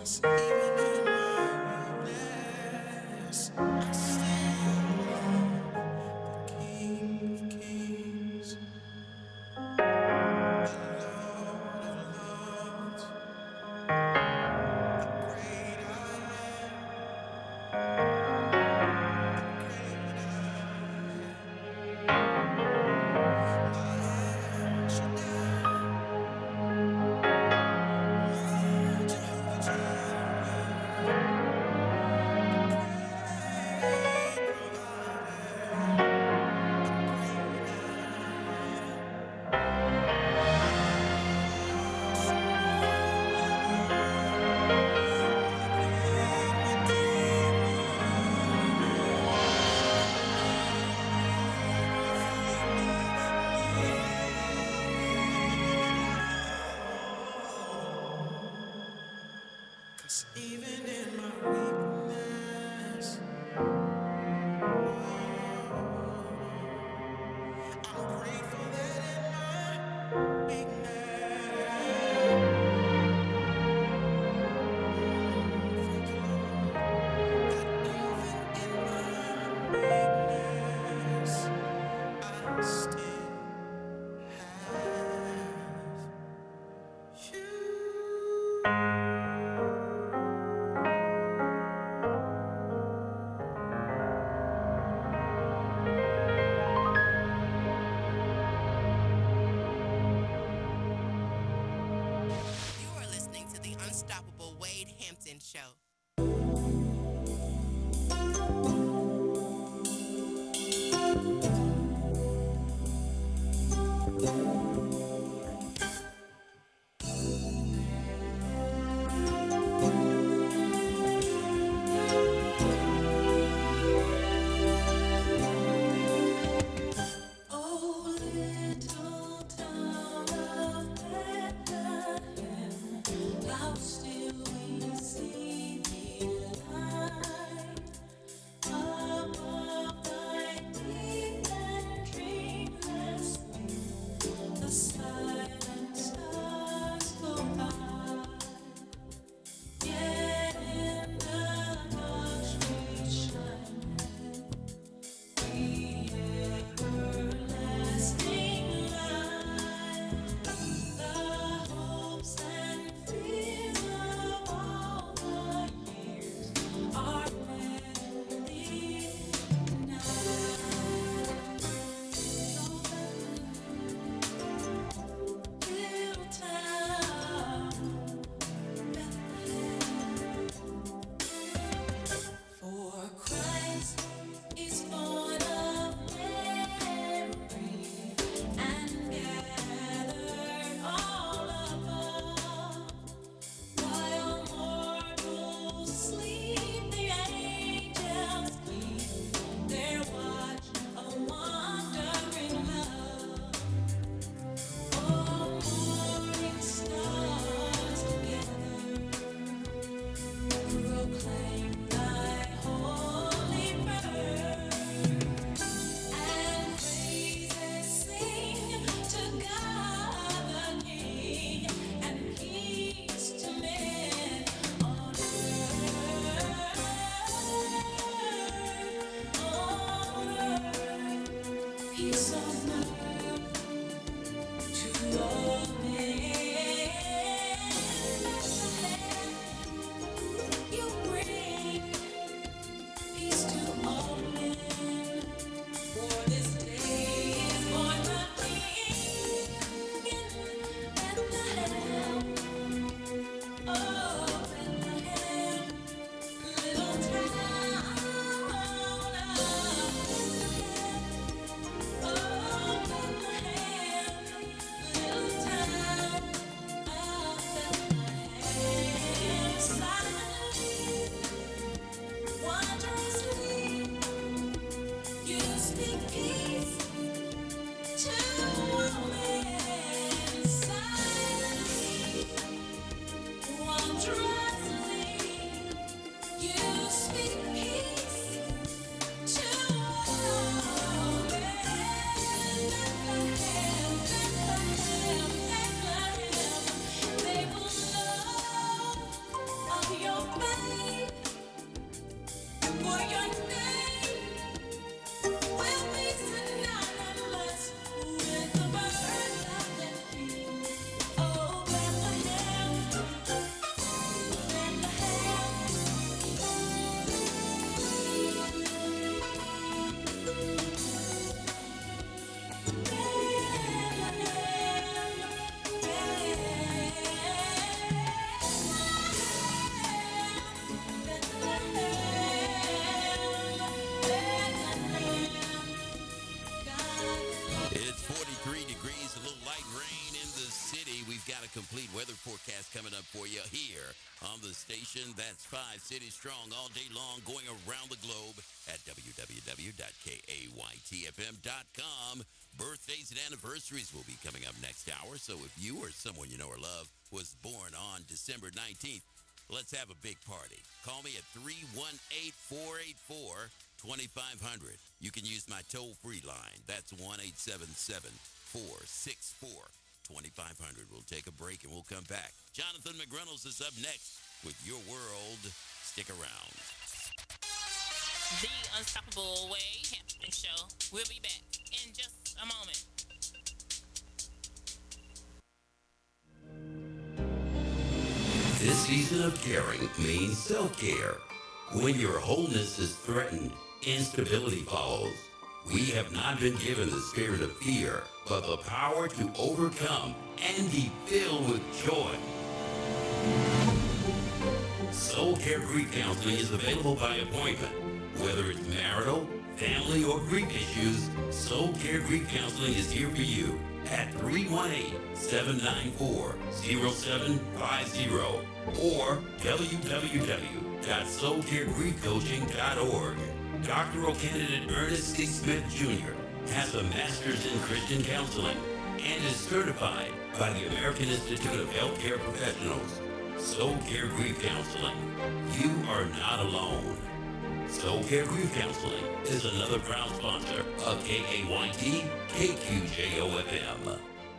How still we see here on the station that's 5 cities strong all day long, going around the globe at www.kaytfm.com. Birthdays and anniversaries will be coming up next hour. So if you or someone you know or love was born on December 19th, let's have a big party. Call me at 318-484-2500. You can use my toll-free line. That's 1-877-464-2500. We'll take a break and we'll come back. Jonathan McReynolds is up next with Your World. Stick around. The Unstoppable Wade Hampton Show. We'll be back in just a moment. This season of caring means self-care. When your wholeness is threatened, instability follows. We have not been given the spirit of fear, but the power to overcome and be filled with joy. Soul Care Grief Counseling is available by appointment. Whether it's marital, family, or grief issues, Soul Care Grief Counseling is here for you at 318-794-0750 or www.soulcaregriefcoaching.org. Doctoral candidate Ernest C. Smith Jr. has a master's in Christian counseling and is certified by the American Institute of Healthcare Professionals. Soul Care Grief Counseling. You are not alone. Soul Care Grief Counseling is another proud sponsor of KAYT KQJO-FM.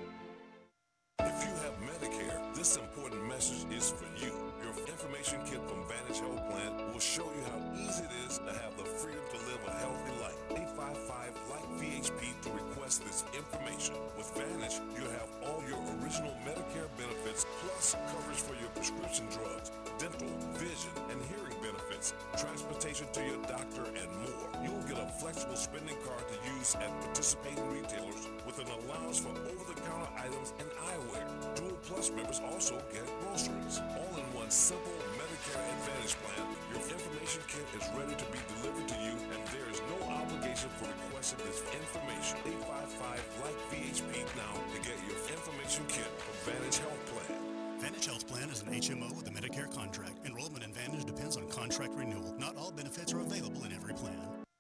If you have Medicare, this important message is for you. Your information kit from Vantage Health Plan will show you how easy it is to have the freedom to live a healthy life. 855-LIKE-VHP to request this information. With Vantage, you have all your original Medicare benefits plus coverage for your prescription drugs, dental, vision, and hearing benefits, transportation to your doctor, and more. You'll get a flexible spending card to use at participating retailers with an allowance for over-the-counter items and eyewear. Dual Plus members also get groceries. All in one simple Medicare Advantage plan. Your information kit is ready to be delivered to you, and there is no obligation for requesting this information. 855-LIKE-VHP now to get your information kit from Vantage Health Plan. Vantage Health Plan is an HMO with a Medicare contract. Enrollment in Vantage depends on contract renewal. Not all benefits are available in every plan.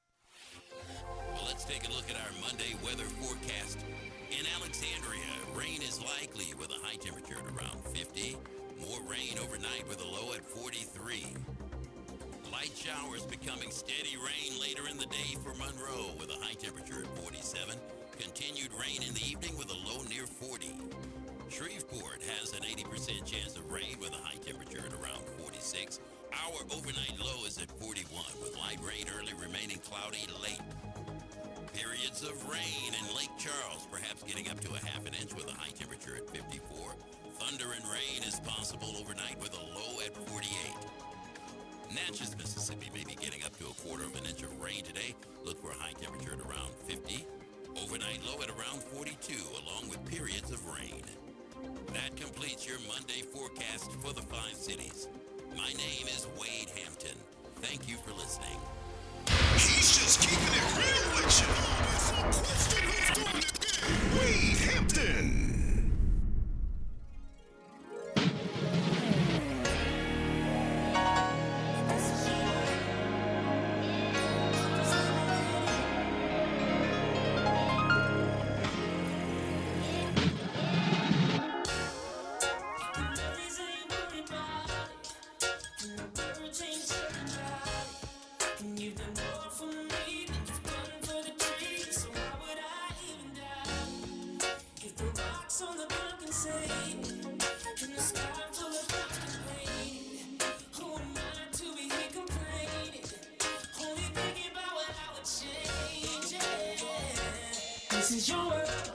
Well, let's take a look at our Monday weather forecast. In Alexandria, rain is likely with a high temperature at around 50. More rain overnight with a low at 43. Light showers becoming steady rain later in the day for Monroe with a high temperature at 47. Continued rain in the evening with a low near 40. Shreveport has an 80% chance of rain with a high temperature at around 46. Our overnight low is at 41 with light rain early, remaining cloudy late. Periods of rain in Lake Charles, perhaps getting up to a half an inch with a high temperature at 54. Thunder and rain is possible overnight with a low at 48. Natchez, Mississippi may be getting up to a quarter of an inch of rain today. Look for a high temperature at around 50. Overnight low at around 42, along with periods of rain. That completes your Monday forecast for the 5 cities. My name is Wade Hampton. Thank you for listening. He's just keeping it real with you. It's a question who's doing it big. Wade Hampton. This is your world.